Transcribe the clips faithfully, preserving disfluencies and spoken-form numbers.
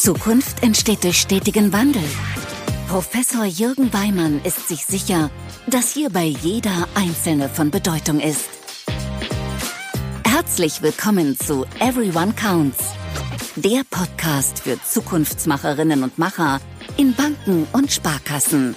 Zukunft entsteht durch stetigen Wandel. Professor Jürgen Weimann ist sich sicher, dass hierbei jeder Einzelne von Bedeutung ist. Herzlich willkommen zu Everyone Counts, der Podcast für Zukunftsmacherinnen und Macher in Banken und Sparkassen.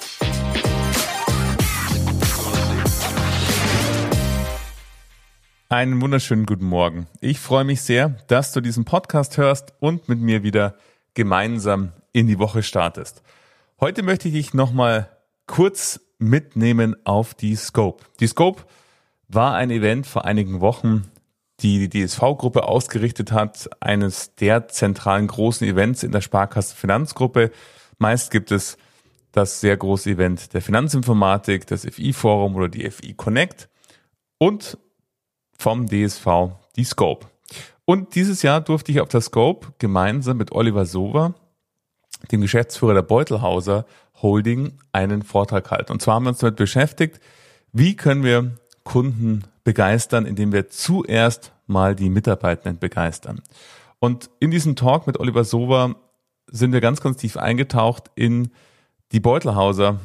Einen wunderschönen guten Morgen. Ich freue mich sehr, dass du diesen Podcast hörst und mit mir wieder gemeinsam in die Woche startest. Heute möchte ich dich nochmal kurz mitnehmen auf die Scope. Die Scope war ein Event vor einigen Wochen, die die D S V-Gruppe ausgerichtet hat, eines der zentralen großen Events in der Sparkassen-Finanzgruppe. Meist gibt es das sehr große Event der Finanzinformatik, das F I-Forum oder die F I Connect und vom D S V die Scope. Und dieses Jahr durfte ich auf der Scope gemeinsam mit Oliver Sowa, dem Geschäftsführer der Beutelhauser Holding, einen Vortrag halten. Und zwar haben wir uns damit beschäftigt, wie können wir Kunden begeistern, indem wir zuerst mal die Mitarbeitenden begeistern. Und in diesem Talk mit Oliver Sowa sind wir ganz, ganz tief eingetaucht in die Beutelhauser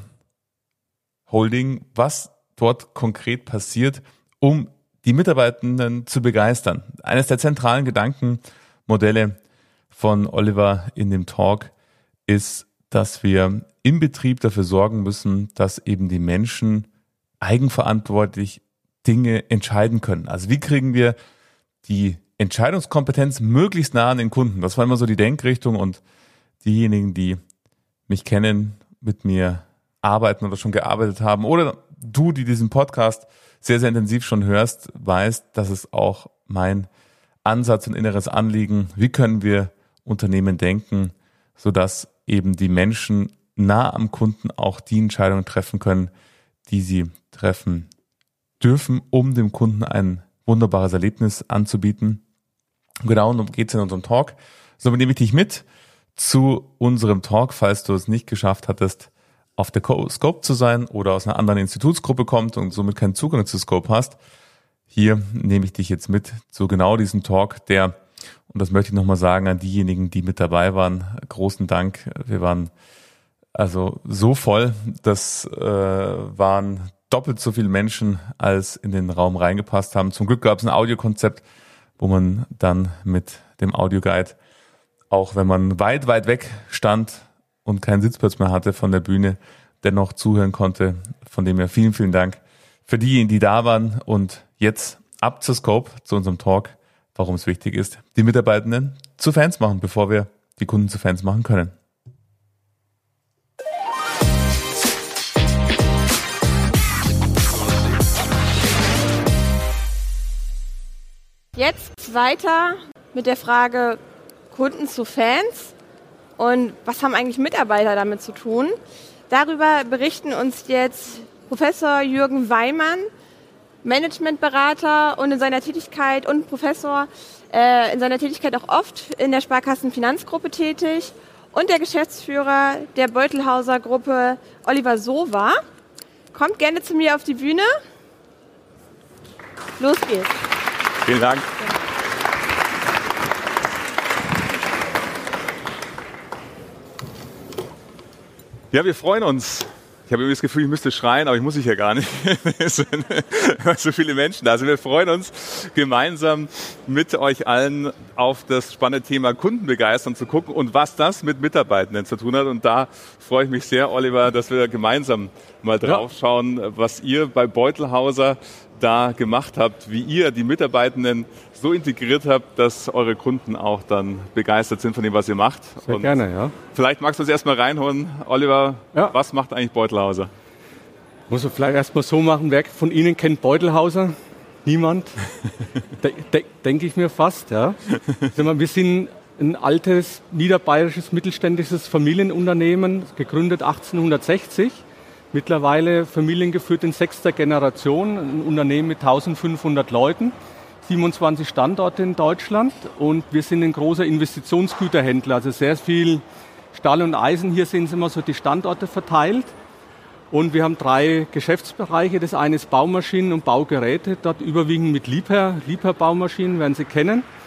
Holding, was dort konkret passiert, um die Mitarbeitenden zu begeistern. Eines der zentralen Gedankenmodelle von Oliver in dem Talk ist, dass wir im Betrieb dafür sorgen müssen, dass eben die Menschen eigenverantwortlich Dinge entscheiden können. Also wie kriegen wir die Entscheidungskompetenz möglichst nah an den Kunden? Das war immer so die Denkrichtung, und diejenigen, die mich kennen, mit mir arbeiten oder schon gearbeitet haben, oder du, die diesen Podcast sehr, sehr intensiv schon hörst, weißt, dass es auch mein Ansatz und inneres Anliegen, wie können wir Unternehmen denken, sodass eben die Menschen nah am Kunden auch die Entscheidungen treffen können, die sie treffen dürfen, um dem Kunden ein wunderbares Erlebnis anzubieten. Genau, und darum geht es in unserem Talk. Somit nehme ich dich mit zu unserem Talk, falls du es nicht geschafft hattest, auf der Scope zu sein oder aus einer anderen Institutsgruppe kommt und somit keinen Zugang zu Scope hast. Hier nehme ich dich jetzt mit zu genau diesem Talk, der, und das möchte ich nochmal sagen an diejenigen, die mit dabei waren, großen Dank. Wir waren also so voll, das äh, waren doppelt so viele Menschen, als in den Raum reingepasst haben. Zum Glück gab es ein Audiokonzept, wo man dann mit dem Audioguide, auch wenn man weit, weit weg stand und keinen Sitzplatz mehr hatte von der Bühne, dennoch zuhören konnte. Von dem her vielen, vielen Dank für diejenigen, die da waren. Und jetzt ab zur Scope, zu unserem Talk, warum es wichtig ist, die Mitarbeitenden zu Fans machen, bevor wir die Kunden zu Fans machen können. Jetzt weiter mit der Frage Kunden zu Fans. Und was haben eigentlich Mitarbeiter damit zu tun? Darüber berichten uns jetzt Professor Jürgen Weimann, Managementberater und in seiner Tätigkeit und Professor äh, in seiner Tätigkeit auch oft in der Sparkassen-Finanzgruppe tätig, und der Geschäftsführer der Beutelhauser Gruppe Oliver Sowa. Kommt gerne zu mir auf die Bühne. Los geht's. Vielen Dank. Ja, wir freuen uns. Ich habe irgendwie das Gefühl, ich müsste schreien, aber ich muss ich ja gar nicht. Es sind so viele Menschen da. Also wir freuen uns, gemeinsam mit euch allen auf das spannende Thema Kunden begeistern zu gucken und was das mit Mitarbeitenden zu tun hat. Und da freue ich mich sehr, Oliver, dass wir gemeinsam mal drauf schauen, was ihr bei Beutelhauser da gemacht habt, wie ihr die Mitarbeitenden so integriert habt, dass eure Kunden auch dann begeistert sind von dem, was ihr macht. Sehr und gerne, ja. Vielleicht magst du uns erstmal reinholen, Oliver, ja. Was macht eigentlich Beutelhauser? Muss man vielleicht erstmal so machen, wer von Ihnen kennt Beutelhauser? Niemand? de- de- Denke ich mir fast, ja. Wir sind ein altes niederbayerisches mittelständisches Familienunternehmen, gegründet achtzehnhundertsechzig. Mittlerweile familiengeführt in sechster Generation, ein Unternehmen mit eintausendfünfhundert Leuten, siebenundzwanzig Standorte in Deutschland, und wir sind ein großer Investitionsgüterhändler, also sehr viel Stahl und Eisen. Hier sehen Sie immer so die Standorte verteilt, und wir haben drei Geschäftsbereiche. Das eine ist Baumaschinen und Baugeräte, dort überwiegend mit Liebherr, Liebherr Baumaschinen, werden Sie kennen.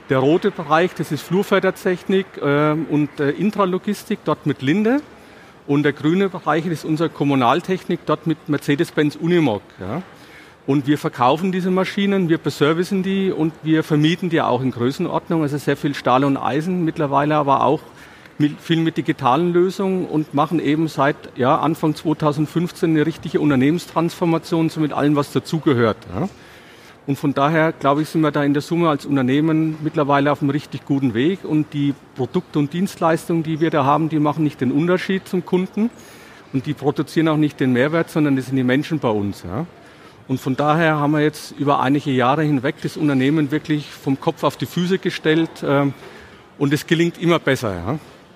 Der rote Bereich, das ist Flurfördertechnik äh, und äh, Intralogistik, dort mit Linde. Und der grüne Bereich ist unsere Kommunaltechnik, dort mit Mercedes-Benz Unimog. Ja. Und wir verkaufen diese Maschinen, wir beservicen die und wir vermieten die auch in Größenordnung. Also sehr viel Stahl und Eisen, mittlerweile aber auch mit, viel mit digitalen Lösungen und machen eben seit ja, Anfang zweitausendfünfzehn eine richtige Unternehmenstransformation, so mit allem, was dazugehört. Ja. Und von daher, glaube ich, sind wir da in der Summe als Unternehmen mittlerweile auf einem richtig guten Weg. Und die Produkte und Dienstleistungen, die wir da haben, die machen nicht den Unterschied zum Kunden. Und die produzieren auch nicht den Mehrwert, sondern das sind die Menschen bei uns. Ja. Und von daher haben wir jetzt über einige Jahre hinweg das Unternehmen wirklich vom Kopf auf die Füße gestellt. Äh, und es gelingt immer besser. Ja.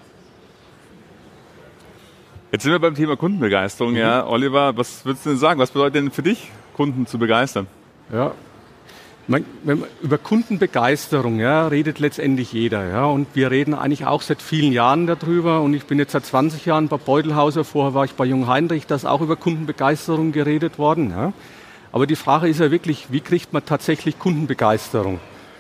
Jetzt sind wir beim Thema Kundenbegeisterung. Mhm. Ja, Oliver, was würdest du denn sagen? Was bedeutet denn für dich, Kunden zu begeistern? Ja. Man, wenn man, über Kundenbegeisterung ja, redet letztendlich jeder. Ja, und wir reden eigentlich auch seit vielen Jahren darüber. Und ich bin jetzt seit zwanzig Jahren bei Beutelhauser, vorher war ich bei Jungheinrich, da ist auch über Kundenbegeisterung geredet worden. Ja. Aber die Frage ist ja wirklich, wie kriegt man tatsächlich Kundenbegeisterung?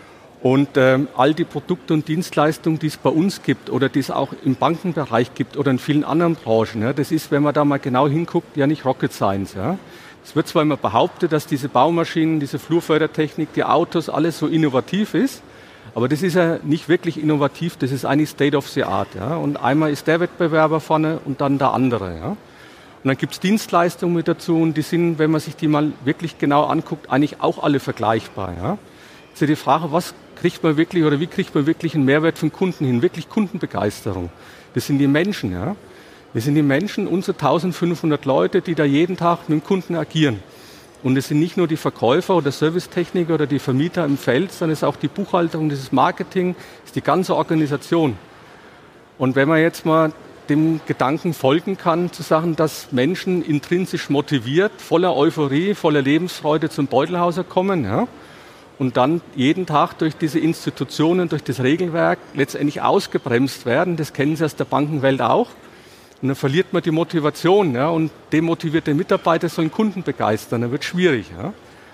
Und ähm, all die Produkte und Dienstleistungen, die es bei uns gibt oder die es auch im Bankenbereich gibt oder in vielen anderen Branchen, ja, das ist, wenn man da mal genau hinguckt, ja nicht Rocket Science. Ja. Es wird zwar immer behauptet, dass diese Baumaschinen, diese Flurfördertechnik, die Autos, alles so innovativ ist, aber das ist ja nicht wirklich innovativ, das ist eigentlich State of the Art. Ja. Und einmal ist der Wettbewerber vorne und dann der andere. Ja. Und dann gibt es Dienstleistungen mit dazu und die sind, wenn man sich die mal wirklich genau anguckt, eigentlich auch alle vergleichbar. Ja. Jetzt ist die Frage, was kriegt man wirklich oder wie kriegt man wirklich einen Mehrwert für den Kunden hin, wirklich Kundenbegeisterung. Das sind die Menschen, ja. Wir sind die Menschen, unsere eintausendfünfhundert Leute, die da jeden Tag mit dem Kunden agieren. Und es sind nicht nur die Verkäufer oder Servicetechniker oder die Vermieter im Feld, sondern es ist auch die Buchhaltung, das ist Marketing, das ist die ganze Organisation. Und wenn man jetzt mal dem Gedanken folgen kann, zu sagen, dass Menschen intrinsisch motiviert, voller Euphorie, voller Lebensfreude zum Beutelhauser kommen, ja, und dann jeden Tag durch diese Institutionen, durch das Regelwerk letztendlich ausgebremst werden, das kennen Sie aus der Bankenwelt auch. Und dann verliert man die Motivation, ja, und demotivierte Mitarbeiter sollen Kunden begeistern, dann wird es schwierig. Ja.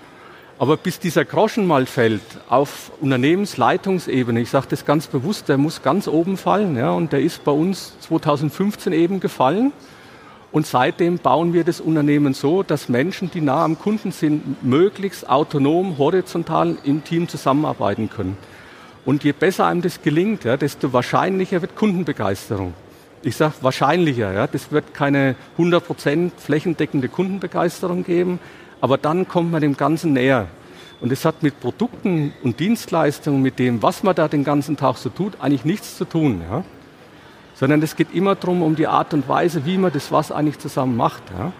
Aber bis dieser Groschen mal fällt auf Unternehmensleitungsebene, ich sage das ganz bewusst, der muss ganz oben fallen, ja, und der ist bei uns zweitausendfünfzehn eben gefallen. Und seitdem bauen wir das Unternehmen so, dass Menschen, die nah am Kunden sind, möglichst autonom, horizontal im Team zusammenarbeiten können. Und je besser einem das gelingt, ja, desto wahrscheinlicher wird Kundenbegeisterung. Ich sage wahrscheinlicher, ja, das wird keine hundert Prozent flächendeckende Kundenbegeisterung geben, aber dann kommt man dem Ganzen näher. Und es hat mit Produkten und Dienstleistungen, mit dem, was man da den ganzen Tag so tut, eigentlich nichts zu tun. Ja. Sondern es geht immer darum, um die Art und Weise, wie man das was eigentlich zusammen macht. Ja.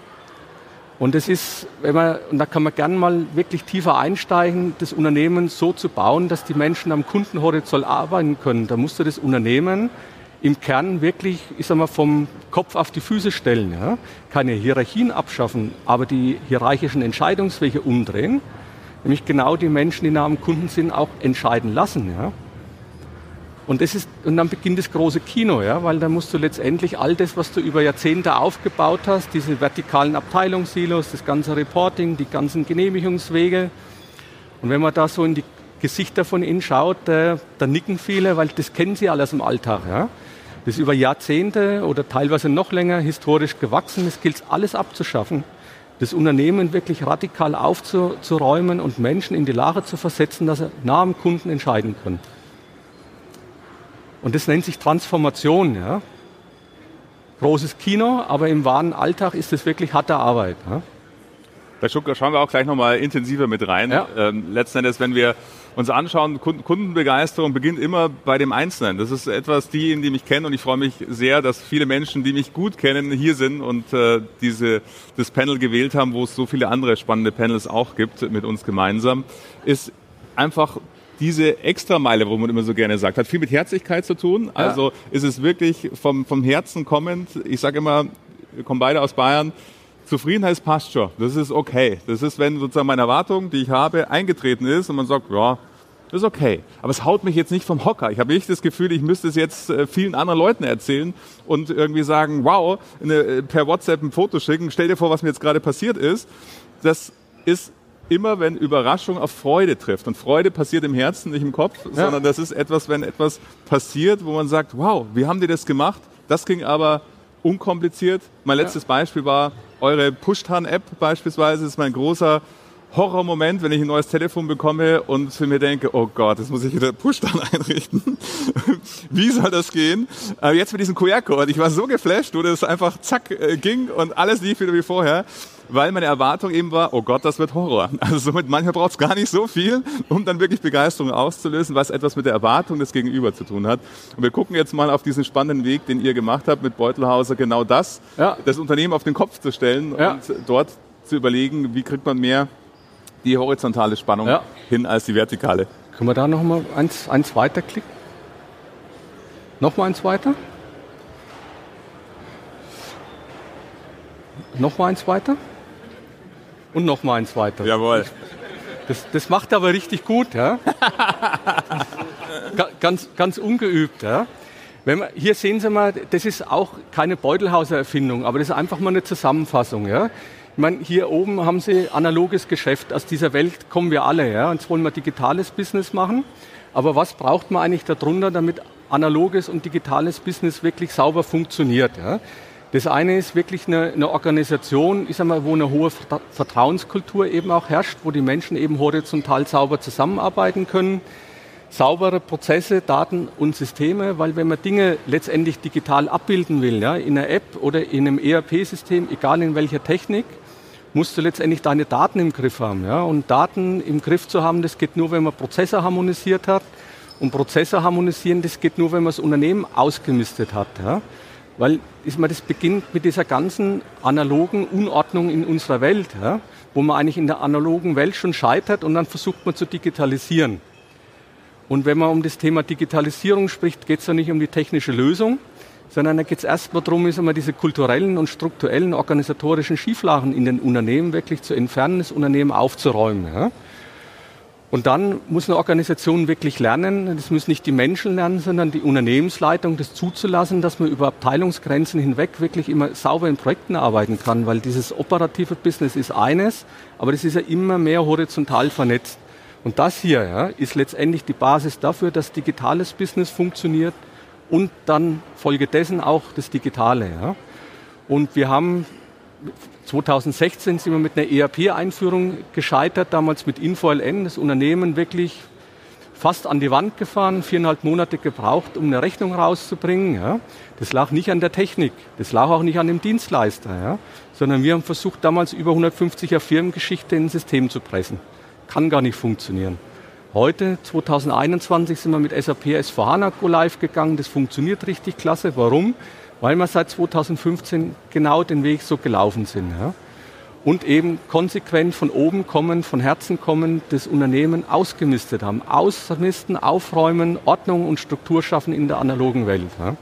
Und das ist, wenn man, und da kann man gerne mal wirklich tiefer einsteigen, das Unternehmen so zu bauen, dass die Menschen am Kundenhorizont arbeiten können. Da musst du das Unternehmen im Kern wirklich, ich sag mal, vom Kopf auf die Füße stellen. Ja. Keine Hierarchien abschaffen, aber die hierarchischen Entscheidungswege umdrehen. Nämlich genau die Menschen, die nah am Kunden sind, auch entscheiden lassen. Ja. Und, das ist, und dann beginnt das große Kino, ja, weil dann musst du letztendlich all das, was du über Jahrzehnte aufgebaut hast, diese vertikalen Abteilungssilos, das ganze Reporting, die ganzen Genehmigungswege. Und wenn man da so in die Gesichter von ihnen schaut, äh, dann nicken viele, weil das kennen sie alles im Alltag. Ja. Das ist über Jahrzehnte oder teilweise noch länger historisch gewachsen. Es gilt alles abzuschaffen, das Unternehmen wirklich radikal aufzuräumen und Menschen in die Lage zu versetzen, dass sie nah am Kunden entscheiden können. Und das nennt sich Transformation. Ja. Großes Kino, aber im wahren Alltag ist es wirklich harte Arbeit. Ja. Da schauen wir auch gleich nochmal intensiver mit rein. Ja. Ähm, letzten Endes, wenn wir uns anschauen, Kundenbegeisterung beginnt immer bei dem Einzelnen. Das ist etwas, diejenigen, die mich kennen, und ich freue mich sehr, dass viele Menschen, die mich gut kennen, hier sind und äh, diese, das Panel gewählt haben, wo es so viele andere spannende Panels auch gibt mit uns gemeinsam, ist einfach diese Extrameile, wo man immer so gerne sagt, hat viel mit Herzlichkeit zu tun. Ja. Also ist es wirklich vom, vom Herzen kommend. Ich sage immer, wir kommen beide aus Bayern, Zufriedenheit passt schon. Das ist okay. Das ist, wenn sozusagen meine Erwartung, die ich habe, eingetreten ist und man sagt, ja, das ist okay. Aber es haut mich jetzt nicht vom Hocker. Ich habe nicht das Gefühl, ich müsste es jetzt vielen anderen Leuten erzählen und irgendwie sagen, wow, eine, per WhatsApp ein Foto schicken, stell dir vor, was mir jetzt gerade passiert ist. Das ist immer, wenn Überraschung auf Freude trifft. Und Freude passiert im Herzen, nicht im Kopf, ja. sondern das ist etwas, wenn etwas passiert, wo man sagt, wow, wie haben die das gemacht? Das ging aber unkompliziert. Mein letztes ja. Beispiel war eure Push-Tan-App beispielsweise. Das ist mein großer Horrormoment, wenn ich ein neues Telefon bekomme und für mir denke, oh Gott, jetzt muss ich wieder Push-Tan einrichten. Wie soll das gehen? Aber jetzt mit diesem Q R-Code, ich war so geflasht, wo das einfach zack äh, ging und alles lief wieder wie vorher, weil meine Erwartung eben war, oh Gott, das wird Horror. Also somit manchmal braucht es gar nicht so viel, um dann wirklich Begeisterung auszulösen, was etwas mit der Erwartung des Gegenüber zu tun hat. Und wir gucken jetzt mal auf diesen spannenden Weg, den ihr gemacht habt mit Beutelhauser, genau das, ja. das Unternehmen auf den Kopf zu stellen ja. und dort zu überlegen, wie kriegt man mehr die horizontale Spannung ja. hin als die vertikale. Können wir da noch mal eins, eins weiter klicken? Noch mal eins weiter? Noch mal eins weiter? Und noch mal eins weiter. Jawohl. Das, das macht aber richtig gut, ja? ganz, ganz ungeübt, ja? Wenn man, hier sehen Sie mal, das ist auch keine Beutelhauser Erfindung, aber das ist einfach mal eine Zusammenfassung, ja? Ich meine, hier oben haben Sie analoges Geschäft. Aus dieser Welt kommen wir alle. Ja? Jetzt wollen wir digitales Business machen. Aber was braucht man eigentlich darunter, damit analoges und digitales Business wirklich sauber funktioniert? Ja? Das eine ist wirklich eine, eine Organisation, ich sag mal, wo eine hohe Vertrauenskultur eben auch herrscht, wo die Menschen eben horizontal sauber zusammenarbeiten können. Saubere Prozesse, Daten und Systeme, weil wenn man Dinge letztendlich digital abbilden will, ja, in einer App oder in einem E R P-System, egal in welcher Technik, musst du letztendlich deine Daten im Griff haben. Ja? Und Daten im Griff zu haben, das geht nur, wenn man Prozesse harmonisiert hat. Und Prozesse harmonisieren, das geht nur, wenn man das Unternehmen ausgemistet hat. Ja? Weil ist man, das beginnt mit dieser ganzen analogen Unordnung in unserer Welt, ja? Wo man eigentlich in der analogen Welt schon scheitert und dann versucht man zu digitalisieren. Und wenn man um das Thema Digitalisierung spricht, geht es ja nicht um die technische Lösung, sondern da geht es erstmal darum, ist immer diese kulturellen und strukturellen organisatorischen Schieflagen in den Unternehmen wirklich zu entfernen, das Unternehmen aufzuräumen. Ja? Und dann muss eine Organisation wirklich lernen, das müssen nicht die Menschen lernen, sondern die Unternehmensleitung, das zuzulassen, dass man über Abteilungsgrenzen hinweg wirklich immer sauber in Projekten arbeiten kann, weil dieses operative Business ist eines, aber das ist ja immer mehr horizontal vernetzt. Und das hier ja, ist letztendlich die Basis dafür, dass digitales Business funktioniert und dann folgedessen auch das Digitale. Ja. Und wir haben zweitausendsechzehn sind wir mit einer E R P-Einführung gescheitert, damals mit InfoLN, das Unternehmen wirklich fast an die Wand gefahren, viereinhalb Monate gebraucht, um eine Rechnung rauszubringen. Ja. Das lag nicht an der Technik, das lag auch nicht an dem Dienstleister, ja, sondern wir haben versucht, damals über hundertfünfziger Firmengeschichte in ein System zu pressen. Kann gar nicht funktionieren. Heute, zweitausendeinundzwanzig, sind wir mit S A P S vier HANA Go Live gegangen. Das funktioniert richtig klasse. Warum? Weil wir seit zweitausendfünfzehn genau den Weg so gelaufen sind. Ja? Und eben konsequent von oben kommen, von Herzen kommen, das Unternehmen ausgemistet haben. Ausmisten, aufräumen, Ordnung und Struktur schaffen in der analogen Welt. Ja?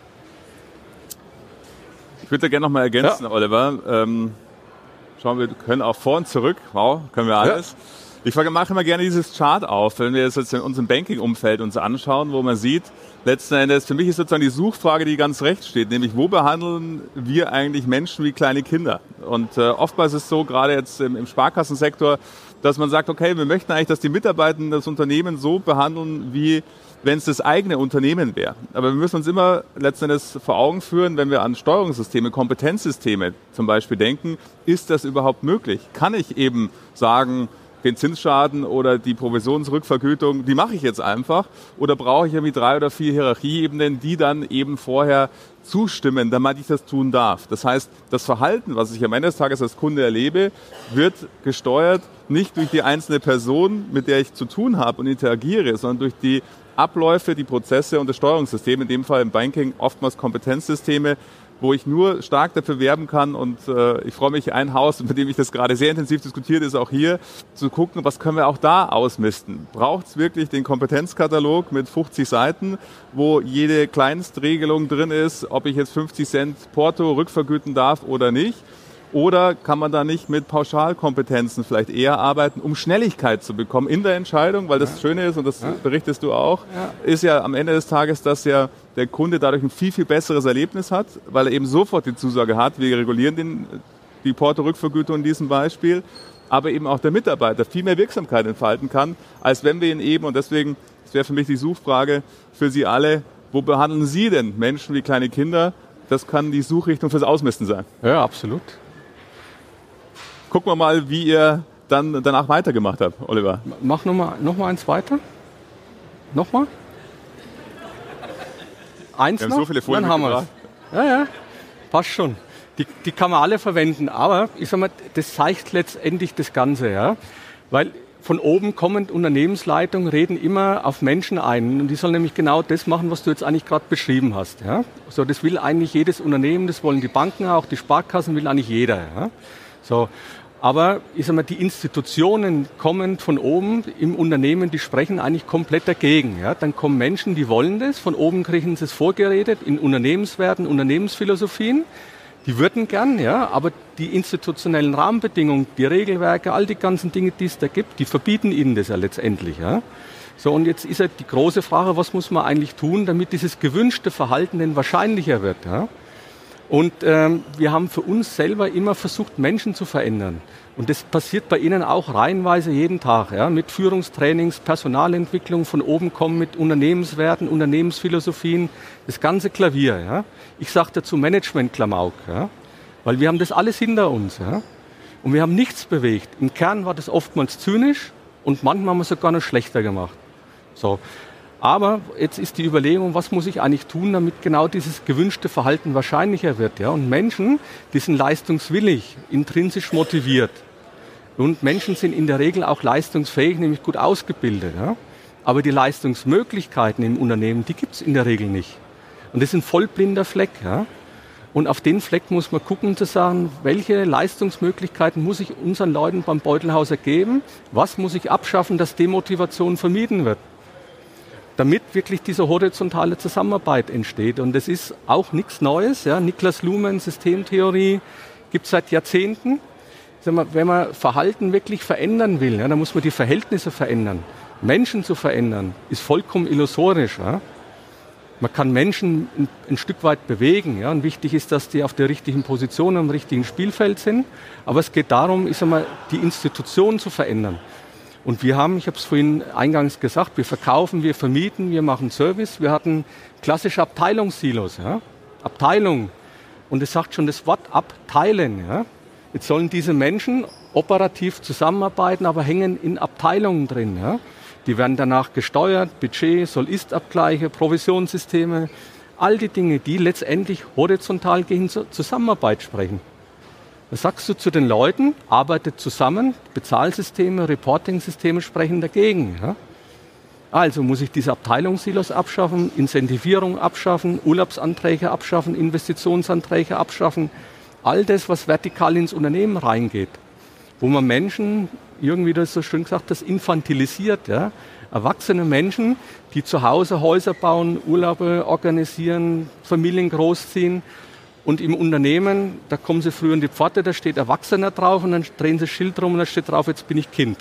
Ich würde da gerne noch mal ergänzen, ja. Oliver. Ähm, schauen wir, können auch vor und zurück. Wow, können wir alles. Ja. Ich mache immer gerne dieses Chart auf, wenn wir jetzt in unserem Banking-Umfeld uns anschauen, wo man sieht, letzten Endes, für mich ist sozusagen die Suchfrage, die ganz rechts steht, nämlich wo behandeln wir eigentlich Menschen wie kleine Kinder? Und äh, oftmals ist es so, gerade jetzt im, im Sparkassensektor, dass man sagt, okay, wir möchten eigentlich, dass die Mitarbeitenden das Unternehmen so behandeln, wie wenn es das eigene Unternehmen wäre. Aber wir müssen uns immer letzten Endes vor Augen führen, wenn wir an Steuerungssysteme, Kompetenzsysteme zum Beispiel denken, ist das überhaupt möglich? Kann ich eben sagen, den Zinsschaden oder die Provisionsrückvergütung, die mache ich jetzt einfach? Oder brauche ich irgendwie drei oder vier Hierarchieebenen, die dann eben vorher zustimmen, damit ich das tun darf? Das heißt, das Verhalten, was ich am Ende des Tages als Kunde erlebe, wird gesteuert nicht durch die einzelne Person, mit der ich zu tun habe und interagiere, sondern durch die Abläufe, die Prozesse und das Steuerungssystem, in dem Fall im Banking oftmals Kompetenzsysteme, wo ich nur stark dafür werben kann und äh, ich freue mich, ein Haus, mit dem ich das gerade sehr intensiv diskutiert, ist auch hier, zu gucken, was können wir auch da ausmisten. Braucht es wirklich den Kompetenzkatalog mit fünfzig Seiten, wo jede Kleinstregelung drin ist, ob ich jetzt fünfzig Cent Porto rückvergüten darf oder nicht? Oder kann man da nicht mit Pauschalkompetenzen vielleicht eher arbeiten, um Schnelligkeit zu bekommen in der Entscheidung? Weil das ja. Schöne ist, und das ja. berichtest du auch, ja. ist ja am Ende des Tages, dass ja der Kunde dadurch ein viel, viel besseres Erlebnis hat, weil er eben sofort die Zusage hat, wir regulieren den, die Porto-Rückvergütung in diesem Beispiel. aber eben auch der Mitarbeiter viel mehr Wirksamkeit entfalten kann, als wenn wir ihn eben, und deswegen, das wäre für mich die Suchfrage für Sie alle, wo behandeln Sie denn Menschen wie kleine Kinder? Das kann die Suchrichtung fürs Ausmisten sein. Ja, absolut. Gucken wir mal, wie ihr dann danach weitergemacht habt, Oliver. Mach nochmal noch mal eins weiter. Nochmal? Eins wir noch? haben so viele Folien Dann haben wir es. Ja, ja, passt schon. Die, die kann man alle verwenden, aber ich sag mal, das zeigt letztendlich das Ganze, ja. Weil von oben kommend Unternehmensleitungen reden immer auf Menschen ein. Und die sollen nämlich genau das machen, was du jetzt eigentlich gerade beschrieben hast. Ja? So, das will eigentlich jedes Unternehmen, das wollen die Banken auch, die Sparkassen, will eigentlich jeder. Ja? So, aber ich sag mal, die Institutionen kommend von oben im Unternehmen, die sprechen eigentlich komplett dagegen. Ja? Dann kommen Menschen, die wollen das, von oben kriegen sie es vorgeredet in Unternehmenswerten, Unternehmensphilosophien. Die würden gern, ja, aber die institutionellen Rahmenbedingungen, die Regelwerke, all die ganzen Dinge, die es da gibt, die verbieten ihnen das ja letztendlich. Ja. So, und jetzt ist ja die große Frage, was muss man eigentlich tun, damit dieses gewünschte Verhalten denn wahrscheinlicher wird. Ja. Und ähm, wir haben für uns selber immer versucht, Menschen zu verändern. Und das passiert bei Ihnen auch reihenweise jeden Tag, ja, mit Führungstrainings, Personalentwicklung, von oben kommen mit Unternehmenswerten, Unternehmensphilosophien, das ganze Klavier. Ja. Ich sage dazu Management-Klamauk, ja, weil wir haben das alles hinter uns. Ja. Und wir haben nichts bewegt. Im Kern war das oftmals zynisch und manchmal haben wir es sogar noch schlechter gemacht. So. Aber jetzt ist die Überlegung, was muss ich eigentlich tun, damit genau dieses gewünschte Verhalten wahrscheinlicher wird. Ja? Und Menschen, die sind leistungswillig, intrinsisch motiviert. Und Menschen sind in der Regel auch leistungsfähig, nämlich gut ausgebildet. Ja? Aber die Leistungsmöglichkeiten im Unternehmen, die gibt es in der Regel nicht. Und das ist ein vollblinder Fleck. Ja? Und auf den Fleck muss man gucken, zu sagen, welche Leistungsmöglichkeiten muss ich unseren Leuten beim Beutelhauser geben? Was muss ich abschaffen, dass Demotivation vermieden wird? Damit wirklich diese horizontale Zusammenarbeit entsteht. Und das ist auch nichts Neues. Ja. Niklas Luhmann, Systemtheorie, gibt es seit Jahrzehnten. Sag mal, wenn man Verhalten wirklich verändern will, ja, dann muss man die Verhältnisse verändern. Menschen zu verändern, ist vollkommen illusorisch. Ja. Man kann Menschen ein, ein Stück weit bewegen. Ja. Und wichtig ist, dass die auf der richtigen Position, am richtigen Spielfeld sind. Aber es geht darum, ich sag mal, die Institutionen zu verändern. Und wir haben, ich habe es vorhin eingangs gesagt, wir verkaufen, wir vermieten, wir machen Service. Wir hatten klassische Abteilungssilos, ja? Abteilung. Und es sagt schon das Wort abteilen. Ja? Jetzt sollen diese Menschen operativ zusammenarbeiten, aber hängen in Abteilungen drin. Ja? Die werden danach gesteuert, Budget, Soll-Ist-Abgleiche, Provisionssysteme, all die Dinge, die letztendlich horizontal gegen Zusammenarbeit sprechen. Da sagst du zu den Leuten, arbeitet zusammen, Bezahlsysteme, Reporting-Systeme sprechen dagegen. Ja? Also muss ich diese Abteilungssilos abschaffen, Incentivierung abschaffen, Urlaubsanträge abschaffen, Investitionsanträge abschaffen. All das, was vertikal ins Unternehmen reingeht. Wo man Menschen, irgendwie das so schön gesagt, das infantilisiert. Ja? Erwachsene Menschen, die zu Hause Häuser bauen, Urlaube organisieren, Familien großziehen. Und im Unternehmen, da kommen sie früher in die Pforte, da steht Erwachsener drauf und dann drehen sie das Schild rum und da steht drauf, jetzt bin ich Kind.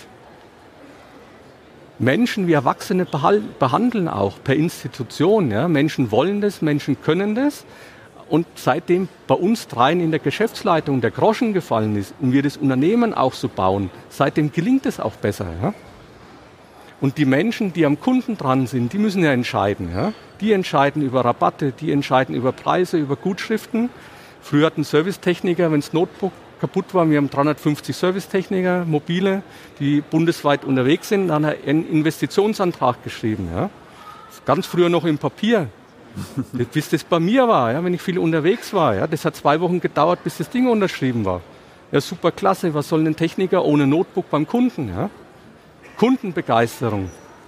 Menschen wie Erwachsene behandeln auch per Institution. Ja. Menschen wollen das, Menschen können das. Und seitdem bei uns dreien in der Geschäftsleitung der Groschen gefallen ist und wir das Unternehmen auch so bauen, seitdem gelingt es auch besser. Ja. Und die Menschen, die am Kunden dran sind, die müssen ja entscheiden. Ja. Die entscheiden über Rabatte, die entscheiden über Preise, über Gutschriften. Früher hatten Servicetechniker, wenn das Notebook kaputt war, wir haben dreihundertfünfzig Servicetechniker, mobile, die bundesweit unterwegs sind, dann hat er einen Investitionsantrag geschrieben. Ja. Ganz früher noch im Papier, bis das bei mir war, ja, wenn ich viel unterwegs war. Ja. Das hat zwei Wochen gedauert, bis das Ding unterschrieben war. Ja, super klasse, was soll ein Techniker ohne Notebook beim Kunden? Ja. Kundenbegeisterung.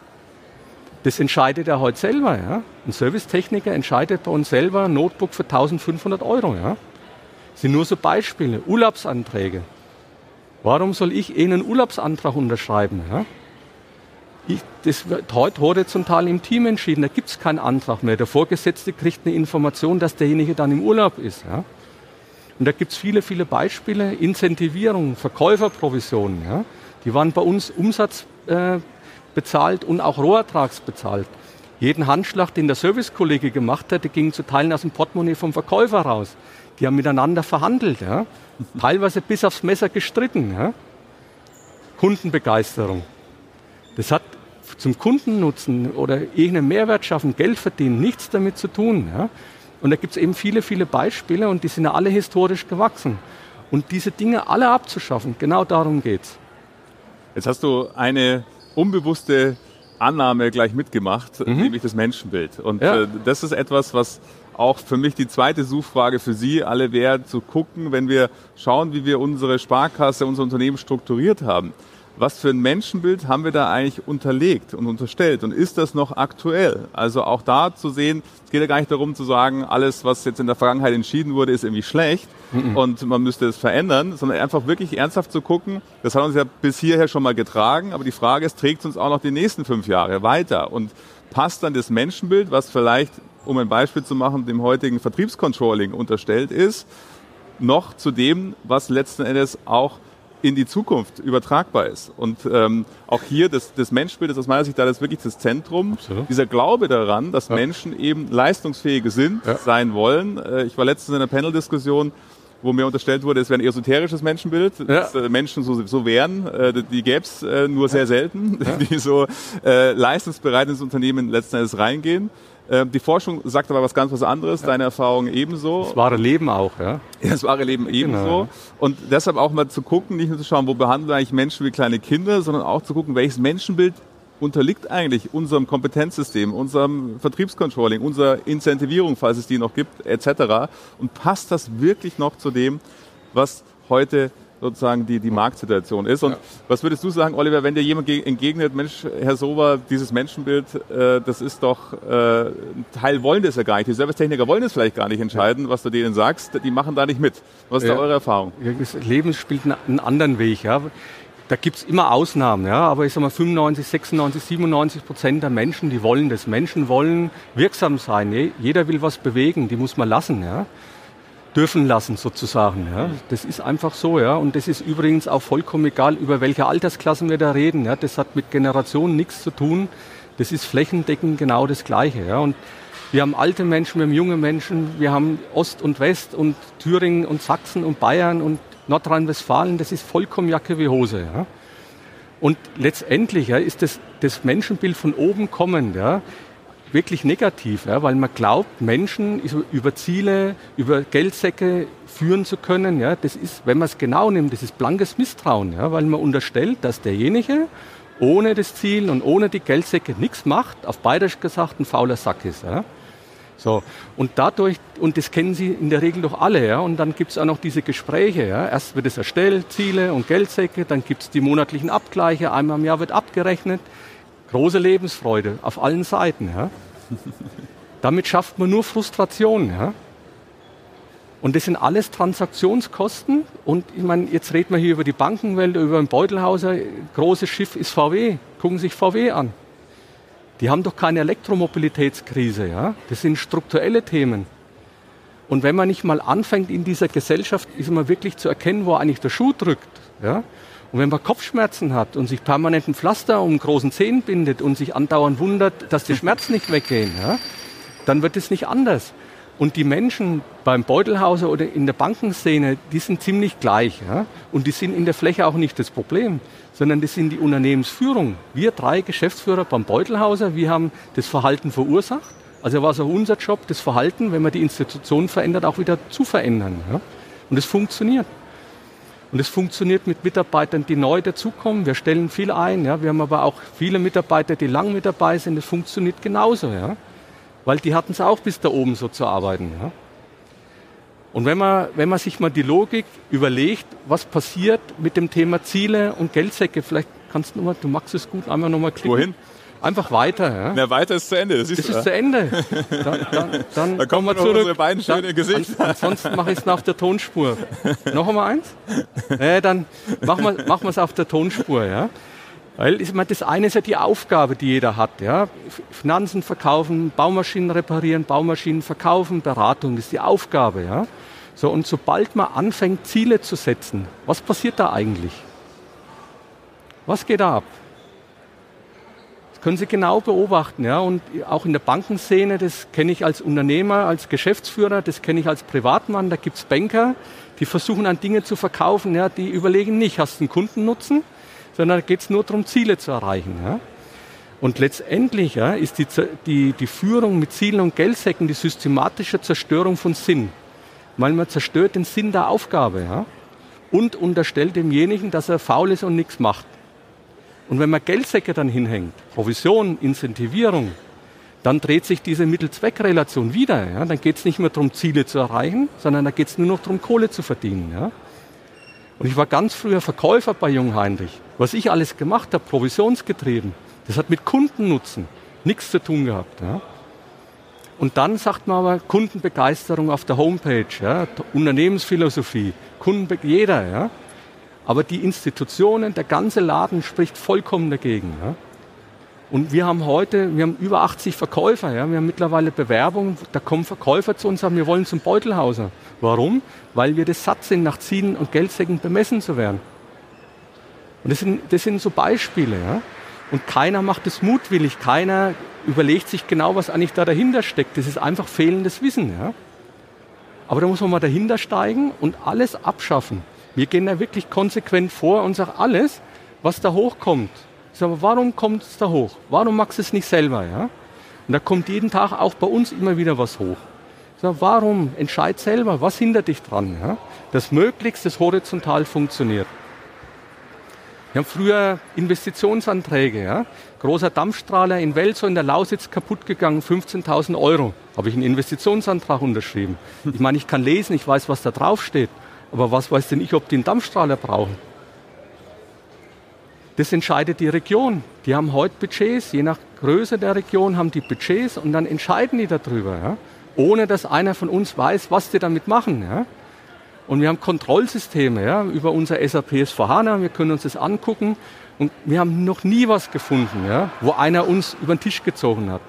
Das entscheidet er heute selber. Ja? Ein Servicetechniker entscheidet bei uns selber ein Notebook für eintausendfünfhundert Euro. Ja? Das sind nur so Beispiele. Urlaubsanträge. Warum soll ich eh einen Urlaubsantrag unterschreiben? Ja? Ich, das wird heute horizontal im Team entschieden. Da gibt es keinen Antrag mehr. Der Vorgesetzte kriegt eine Information, dass derjenige dann im Urlaub ist. Ja? Und da gibt es viele, viele Beispiele. Incentivierung, Verkäuferprovisionen. Ja? Die waren bei uns Umsatz äh, bezahlt und auch Rohertragsbezahlt. Jeden Handschlag, den der Servicekollege gemacht hat, der ging zu Teilen aus dem Portemonnaie vom Verkäufer raus. Die haben miteinander verhandelt, ja? Teilweise bis aufs Messer gestritten. Ja? Kundenbegeisterung. Das hat zum Kundennutzen oder irgendeinen Mehrwert schaffen, Geld verdienen, nichts damit zu tun. Ja? Und da gibt es eben viele, viele Beispiele und die sind ja alle historisch gewachsen. Und diese Dinge alle abzuschaffen, genau darum geht's. Jetzt hast du eine unbewusste Annahme gleich mitgemacht, mhm. nämlich das Menschenbild. Und ja. äh, das ist etwas, was auch für mich die zweite Suchfrage für Sie alle wäre, zu gucken, wenn wir schauen, wie wir unsere Sparkasse, unser Unternehmen strukturiert haben. Was für ein Menschenbild haben wir da eigentlich unterlegt und unterstellt? Und ist das noch aktuell? Also auch da zu sehen, es geht ja gar nicht darum zu sagen, alles, was jetzt in der Vergangenheit entschieden wurde, ist irgendwie schlecht mhm. und man müsste es verändern, sondern einfach wirklich ernsthaft zu gucken, das hat uns ja bis hierher schon mal getragen, aber die Frage ist, trägt es uns auch noch die nächsten fünf Jahre weiter? Und passt dann das Menschenbild, was vielleicht, um ein Beispiel zu machen, dem heutigen Vertriebscontrolling unterstellt ist, noch zu dem, was letzten Endes auch in die Zukunft übertragbar ist. Und ähm, auch hier, das, das Menschenbild ist aus meiner Sicht da das wirklich das Zentrum. Absolut. Dieser Glaube daran, dass ja. Menschen eben leistungsfähige sind, ja. sein wollen. Äh, ich war letztens in einer Panel-Diskussion, wo mir unterstellt wurde, es wäre ein esoterisches Menschenbild, ja. dass äh, Menschen so, so wären. Äh, die gäbe es äh, nur ja. sehr selten, ja. die so äh, leistungsbereit ins Unternehmen letzten Endes reingehen. Die Forschung sagt aber was ganz was anderes, ja. deine Erfahrung ebenso. Das wahre Leben auch, ja. Ja, das wahre Leben ebenso. Genau. Und deshalb auch mal zu gucken, nicht nur zu schauen, wo behandeln wir eigentlich Menschen wie kleine Kinder, sondern auch zu gucken, welches Menschenbild unterliegt eigentlich unserem Kompetenzsystem, unserem Vertriebscontrolling, unserer Incentivierung, falls es die noch gibt, et cetera. Und passt das wirklich noch zu dem, was heute sozusagen die, die Marktsituation ist. Und ja. was würdest du sagen, Oliver, wenn dir jemand entgegnet, Mensch, Herr Sowa, dieses Menschenbild, äh, das ist doch, äh, ein Teil wollen das ja gar nicht. Die Servicetechniker wollen das vielleicht gar nicht entscheiden, ja. was du denen sagst. Die machen da nicht mit. Was ist ja. da eure Erfahrung? Ja, das Leben spielt einen anderen Weg, ja. Da gibt's immer Ausnahmen, ja, aber ich sag mal fünfundneunzig, sechsundneunzig, siebenundneunzig Prozent der Menschen, die wollen das. Menschen wollen wirksam sein. Jeder will was bewegen, die muss man lassen, ja. dürfen lassen sozusagen. Ja. Das ist einfach so, ja. Und das ist übrigens auch vollkommen egal, über welche Altersklassen wir da reden. Ja. Das hat mit Generationen nichts zu tun. Das ist flächendeckend genau das Gleiche. Ja. Und wir haben alte Menschen, wir haben junge Menschen, wir haben Ost und West und Thüringen und Sachsen und Bayern und Nordrhein-Westfalen. Das ist vollkommen Jacke wie Hose. Ja. Und letztendlich ja, ist das, das Menschenbild von oben kommend, ja, wirklich negativ, ja, weil man glaubt, Menschen über Ziele, über Geldsäcke führen zu können. Ja, das ist, wenn man es genau nimmt, das ist blankes Misstrauen, ja, weil man unterstellt, dass derjenige ohne das Ziel und ohne die Geldsäcke nichts macht, auf bayerisch gesagt ein fauler Sack ist. Ja. So, und dadurch, und das kennen Sie in der Regel doch alle, ja, und dann gibt es auch noch diese Gespräche. Ja. Erst wird es erstellt, Ziele und Geldsäcke, dann gibt es die monatlichen Abgleiche, einmal im Jahr wird abgerechnet. Große Lebensfreude auf allen Seiten. Ja. Damit schafft man nur Frustration. Ja. Und das sind alles Transaktionskosten. Und ich meine, jetzt reden wir hier über die Bankenwelt, über den Beutelhauser. Großes Schiff ist V W. Gucken Sie sich V W an. Die haben doch keine Elektromobilitätskrise. Ja. Das sind strukturelle Themen. Und wenn man nicht mal anfängt, in dieser Gesellschaft ist man wirklich zu erkennen, wo eigentlich der Schuh drückt. Ja. Und wenn man Kopfschmerzen hat und sich permanent ein Pflaster um großen Zehen bindet und sich andauernd wundert, dass die Schmerzen nicht weggehen, ja, dann wird es nicht anders. Und die Menschen beim Beutelhauser oder in der Bankenszene, die sind ziemlich gleich. Ja, und die sind in der Fläche auch nicht das Problem, sondern das sind die Unternehmensführung. Wir drei Geschäftsführer beim Beutelhauser, wir haben das Verhalten verursacht. Also war es auch unser Job, das Verhalten, wenn man die Institution verändert, auch wieder zu verändern. Ja. Und es funktioniert. Und es funktioniert mit Mitarbeitern, die neu dazukommen. Wir stellen viel ein. Ja. Wir haben aber auch viele Mitarbeiter, die lang mit dabei sind. Das funktioniert genauso. Ja. Weil die hatten es auch bis da oben so zu arbeiten. Ja. Und wenn man, wenn man sich mal die Logik überlegt, was passiert mit dem Thema Ziele und Geldsäcke, vielleicht kannst du noch mal, du magst es gut, einmal nochmal klicken. Wohin? Einfach weiter. Ja. Na, weiter ist zu Ende. Das, das ist zu Ende. Dann, dann, dann da kommen wir zurück. Unsere beiden schöne Gesichter. An, ansonsten mache ich es auf der Tonspur. Noch einmal eins? Äh, dann machen wir machen wir es auf der Tonspur. Ja. Weil ich meine, das eine ist ja die Aufgabe, die jeder hat. Ja. Finanzen verkaufen, Baumaschinen reparieren, Baumaschinen verkaufen, Beratung, das ist die Aufgabe. Ja. So, und sobald man anfängt, Ziele zu setzen, was passiert da eigentlich? Was geht da ab? Können Sie genau beobachten, ja, und auch in der Bankenszene, das kenne ich als Unternehmer, als Geschäftsführer, das kenne ich als Privatmann, da gibt es Banker, die versuchen an Dinge zu verkaufen, ja, die überlegen nicht, hast du einen Kundennutzen, sondern da geht es nur darum, Ziele zu erreichen. Ja? Und letztendlich ja, ist die, die, die Führung mit Zielen und Geldsäcken die systematische Zerstörung von Sinn. Weil man zerstört den Sinn der Aufgabe ja? und unterstellt demjenigen, dass er faul ist und nichts macht. Und wenn man Geldsäcke dann hinhängt, Provision, Incentivierung, dann dreht sich diese Mittel-Zweck-Relation wieder. Ja? Dann geht es nicht mehr darum, Ziele zu erreichen, sondern da geht es nur noch darum, Kohle zu verdienen. Ja? Und ich war ganz früher Verkäufer bei Jungheinrich. Was ich alles gemacht habe, provisionsgetrieben, das hat mit Kundennutzen nichts zu tun gehabt. Ja? Und dann sagt man aber Kundenbegeisterung auf der Homepage, ja? Unternehmensphilosophie, Kundenbe- jeder. Ja? Aber die Institutionen, der ganze Laden spricht vollkommen dagegen. Ja? Und wir haben heute, wir haben über achtzig Verkäufer, ja? Wir haben mittlerweile Bewerbungen, da kommen Verkäufer zu uns und sagen, wir wollen zum Beutelhauser. Warum? Weil wir das satt sind, nach Zielen und Geldsäcken bemessen zu werden. Und das sind, das sind so Beispiele. Ja? Und keiner macht es mutwillig, keiner überlegt sich genau, was eigentlich da dahinter steckt. Das ist einfach fehlendes Wissen. Ja? Aber da muss man mal dahinter steigen und alles abschaffen. Wir gehen da wirklich konsequent vor und sagen, alles, was da hochkommt. Ich sage, warum kommt es da hoch? Warum machst du es nicht selber? Ja? Und da kommt jeden Tag auch bei uns immer wieder was hoch. Ich sage, warum? Entscheid selber, was hindert dich dran? Ja? Dass möglichst das horizontal funktioniert. Wir haben früher Investitionsanträge. Ja? Großer Dampfstrahler in Welzow in der Lausitz kaputt gegangen, fünfzehntausend Euro. Habe ich einen Investitionsantrag unterschrieben. Ich meine, ich kann lesen, ich weiß, was da draufsteht. Aber was weiß denn ich, ob die einen Dampfstrahler brauchen? Das entscheidet die Region. Die haben heute Budgets, je nach Größe der Region haben die Budgets und dann entscheiden die darüber. Ja? Ohne dass einer von uns weiß, was die damit machen. Ja? Und wir haben Kontrollsysteme ja, über unser S A P S vier HANA, wir können uns das angucken und wir haben noch nie was gefunden, ja, wo einer uns über den Tisch gezogen hat.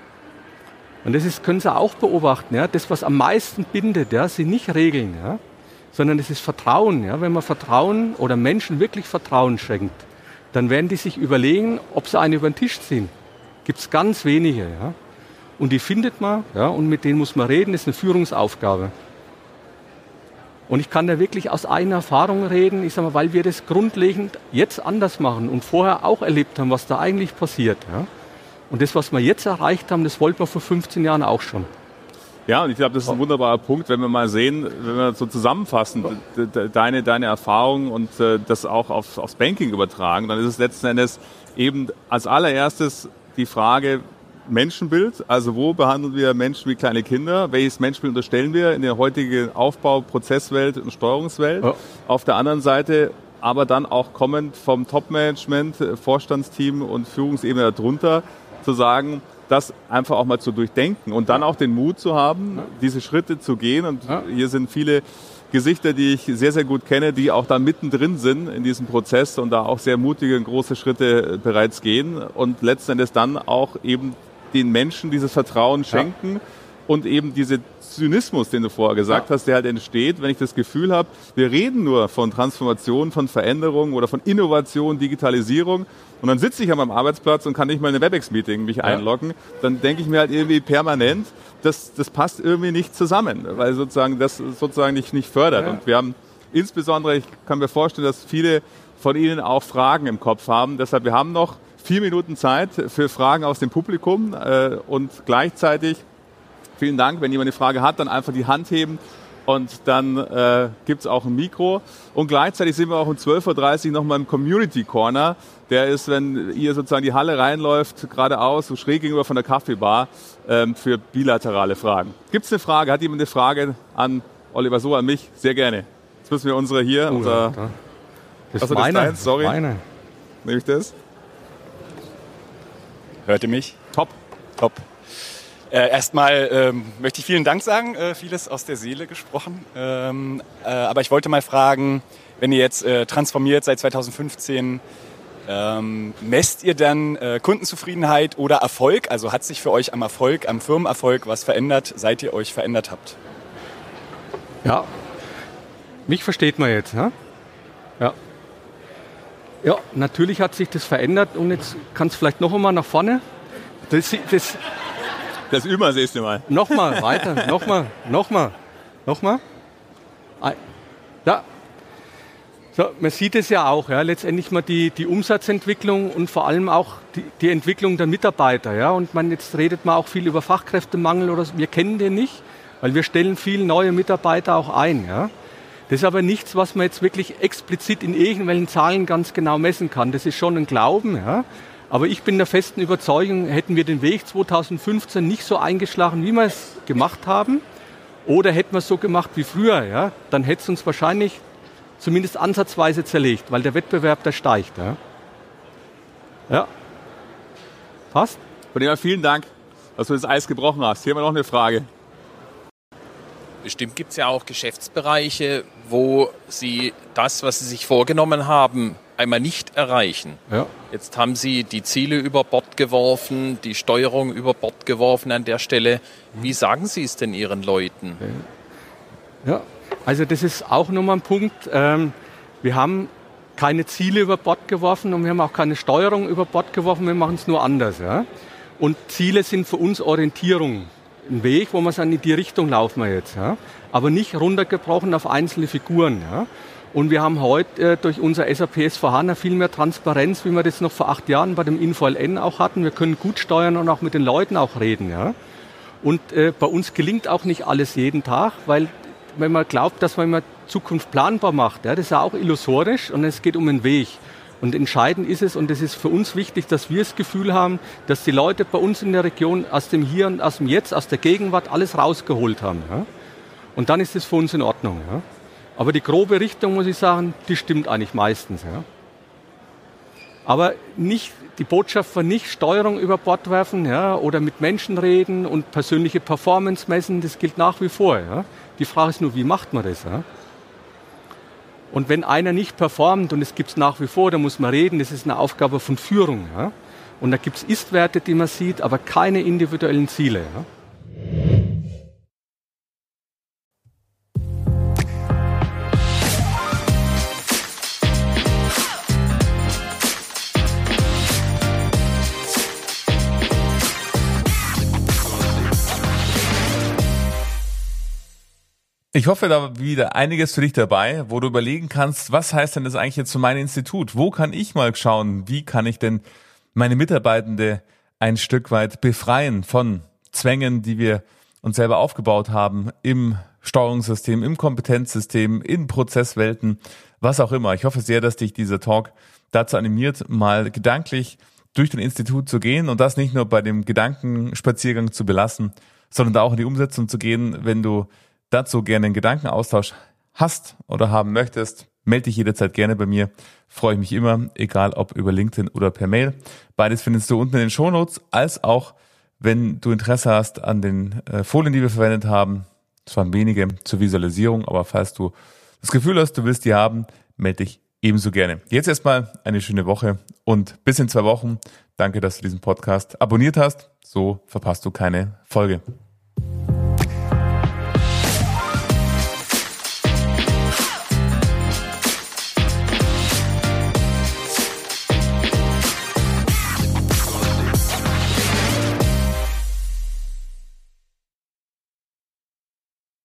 Und das ist, können Sie auch beobachten, ja, das, was am meisten bindet, ja, sind nicht Regeln, ja, sondern es ist Vertrauen. Ja. Wenn man Vertrauen oder Menschen wirklich Vertrauen schenkt, dann werden die sich überlegen, ob sie einen über den Tisch ziehen. Gibt es ganz wenige. Ja. Und die findet man ja, und mit denen muss man reden, das ist eine Führungsaufgabe. Und ich kann da wirklich aus eigener Erfahrung reden, ich sag mal, weil wir das grundlegend jetzt anders machen und vorher auch erlebt haben, was da eigentlich passiert. Ja. Und das, was wir jetzt erreicht haben, das wollten wir vor fünfzehn Jahren auch schon. Ja, und ich glaube, das ist ein wunderbarer Punkt, wenn wir mal sehen, wenn wir so zusammenfassen, deine, deine Erfahrungen und äh, das auch auf, aufs Banking übertragen, dann ist es letzten Endes eben als allererstes die Frage Menschenbild, also wo behandeln wir Menschen wie kleine Kinder, welches Menschenbild unterstellen wir in der heutigen Aufbau-, Prozesswelt und Steuerungswelt. Ja. Auf der anderen Seite aber dann auch kommend vom Top-Management, Vorstandsteam und Führungsebene darunter zu sagen, das einfach auch mal zu durchdenken und dann auch den Mut zu haben, diese Schritte zu gehen. Und ja. hier sind viele Gesichter, die ich sehr, sehr gut kenne, die auch da mittendrin sind in diesem Prozess und da auch sehr mutige und große Schritte bereits gehen und letzten Endes dann auch eben den Menschen dieses Vertrauen schenken ja. und eben diese Zynismus, den du vorher gesagt ja. hast, der halt entsteht, wenn ich das Gefühl habe, wir reden nur von Transformation, von Veränderung oder von Innovation, Digitalisierung und dann sitze ich an meinem Arbeitsplatz und kann nicht mal in ein WebEx-Meeting mich ja. einloggen, dann denke ich mir halt irgendwie permanent, das, das passt irgendwie nicht zusammen, weil sozusagen das sozusagen nicht, nicht fördert. Ja. Und wir haben insbesondere, ich kann mir vorstellen, dass viele von Ihnen auch Fragen im Kopf haben, deshalb wir haben noch vier Minuten Zeit für Fragen aus dem Publikum äh, und gleichzeitig vielen Dank, wenn jemand eine Frage hat, dann einfach die Hand heben und dann äh, gibt es auch ein Mikro. Und gleichzeitig sind wir auch um zwölf Uhr dreißig nochmal im Community Corner. Der ist, wenn ihr sozusagen die Halle reinläuft, geradeaus, so schräg gegenüber von der Kaffeebar, ähm, für bilaterale Fragen. Gibt es eine Frage? Hat jemand eine Frage an Oliver Sohr, an mich? Sehr gerne. Jetzt müssen wir unsere hier, oh, unser... Ja, das ist also meine, das Sorry. meine. Nehme ich das? Hört ihr mich? Top. Top. Äh, erstmal ähm, möchte ich vielen Dank sagen, äh, vieles aus der Seele gesprochen. Ähm, äh, aber ich wollte mal fragen, wenn ihr jetzt äh, transformiert seit zweitausendfünfzehn, ähm, messt ihr dann äh, Kundenzufriedenheit oder Erfolg? Also hat sich für euch am Erfolg, am Firmenerfolg was verändert, seit ihr euch verändert habt? Ja, mich versteht man jetzt. Ja, ja. Ja, natürlich hat sich das verändert und jetzt kannst du vielleicht noch einmal nach vorne. Das, das, das üben wir das nächste Mal. Nochmal, weiter, nochmal, nochmal, nochmal. Ja. So, man sieht es ja auch, ja, letztendlich mal die, die Umsatzentwicklung und vor allem auch die, die Entwicklung der Mitarbeiter. Ja. Und man, jetzt redet man auch viel über Fachkräftemangel oder so. Wir kennen den nicht, weil wir stellen viele neue Mitarbeiter auch ein. Ja. Das ist aber nichts, was man jetzt wirklich explizit in irgendwelchen Zahlen ganz genau messen kann. Das ist schon ein Glauben. Ja. Aber ich bin der festen Überzeugung, hätten wir den Weg zweitausendfünfzehn nicht so eingeschlagen, wie wir es gemacht haben, oder hätten wir es so gemacht wie früher, ja, dann hätte es uns wahrscheinlich zumindest ansatzweise zerlegt, weil der Wettbewerb, der steigt. Ja. Ja. Passt? Von dem her vielen Dank, dass du das Eis gebrochen hast. Hier haben wir noch eine Frage. Bestimmt gibt es ja auch Geschäftsbereiche, wo Sie das, was Sie sich vorgenommen haben, einmal nicht erreichen. Ja. Jetzt haben Sie die Ziele über Bord geworfen, die Steuerung über Bord geworfen an der Stelle. Wie sagen Sie es denn Ihren Leuten? Ja. Also das ist auch nochmal ein Punkt. Ähm, wir haben keine Ziele über Bord geworfen und wir haben auch keine Steuerung über Bord geworfen, wir machen es nur anders. Ja? Und Ziele sind für uns Orientierung, ein Weg, wo man sagen, in die Richtung laufen wir jetzt. Ja? Aber nicht runtergebrochen auf einzelne Figuren. Ja? Und wir haben heute äh, durch unser S A P S vier HANA viel mehr Transparenz, wie wir das noch vor acht Jahren bei dem InfoLN auch hatten. Wir können gut steuern und auch mit den Leuten auch reden. Ja? Und äh, bei uns gelingt auch nicht alles jeden Tag, weil wenn man glaubt, dass man immer Zukunft planbar macht, ja, das ist ja auch illusorisch und es geht um einen Weg. Und entscheidend ist es, und das ist für uns wichtig, dass wir das Gefühl haben, dass die Leute bei uns in der Region aus dem Hier und aus dem Jetzt, aus der Gegenwart alles rausgeholt haben. Ja. Und dann ist es für uns in Ordnung. Ja. Aber die grobe Richtung, muss ich sagen, die stimmt eigentlich meistens. Ja. Aber nicht, die Botschaft war nicht Steuerung über Bord werfen, ja, oder mit Menschen reden und persönliche Performance messen, das gilt nach wie vor. Ja. Die Frage ist nur, wie macht man das? Ja? Und wenn einer nicht performt, und es gibt es nach wie vor, da muss man reden, das ist eine Aufgabe von Führung. Ja? Und da gibt es Ist-Werte, die man sieht, aber keine individuellen Ziele. Ja? Ich hoffe, da war wieder einiges für dich dabei, wo du überlegen kannst, was heißt denn das eigentlich jetzt für mein Institut? Wo kann ich mal schauen, wie kann ich denn meine Mitarbeitende ein Stück weit befreien von Zwängen, die wir uns selber aufgebaut haben im Steuerungssystem, im Kompetenzsystem, in Prozesswelten, was auch immer. Ich hoffe sehr, dass dich dieser Talk dazu animiert, mal gedanklich durch dein Institut zu gehen und das nicht nur bei dem Gedankenspaziergang zu belassen, sondern da auch in die Umsetzung zu gehen, wenn du dazu gerne einen Gedankenaustausch hast oder haben möchtest, melde dich jederzeit gerne bei mir. Freue ich mich immer, egal ob über LinkedIn oder per Mail. Beides findest du unten in den Shownotes, als auch, wenn du Interesse hast an den äh, Folien, die wir verwendet haben. Es waren wenige zur Visualisierung, aber falls du das Gefühl hast, du willst die haben, melde dich ebenso gerne. Jetzt erstmal eine schöne Woche und bis in zwei Wochen. Danke, dass du diesen Podcast abonniert hast. So verpasst du keine Folge.